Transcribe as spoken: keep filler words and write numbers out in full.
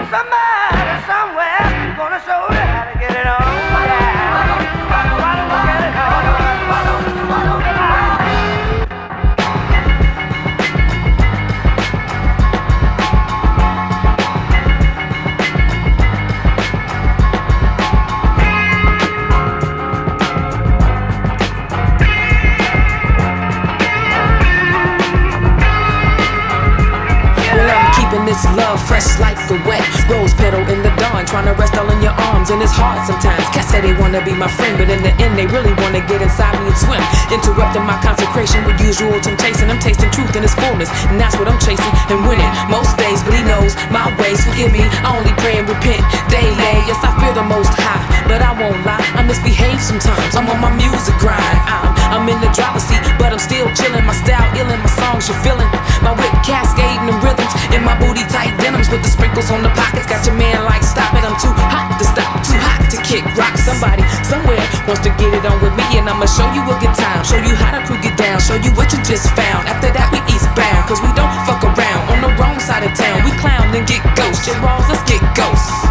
Somebody somewhere gonna show you how to get it on. This love fresh like a wet rose petal in the dawn, trying to rest all in your arms, and it's hard sometimes. Cats say they wanna be my friend, but in the end they really wanna get inside me and swim, interrupting my consecration with usual temptation. I'm tasting truth in its fullness, and that's what I'm chasing and winning most days. But he knows my ways, forgive me, I only pray and repent daily. Yes, I feel the most high, but I won't lie, I misbehave sometimes. I'm on my music grind, I'm, I'm in the driver's seat, but I'm still chilling. My style illin', my songs you're feeling, my whip cascading the rhythms in my booty tight denims with the sprinkles on the pockets. Got your man like, stop it, I'm too hot to stop, too hot to kick rock. Somebody somewhere wants to get it on with me, and I'ma show you a good time, show you how to crew get down, show you what you just found. After that we eastbound, cause we don't fuck around on the wrong side of town. We clown and get ghost, J Rawls, let's get ghost.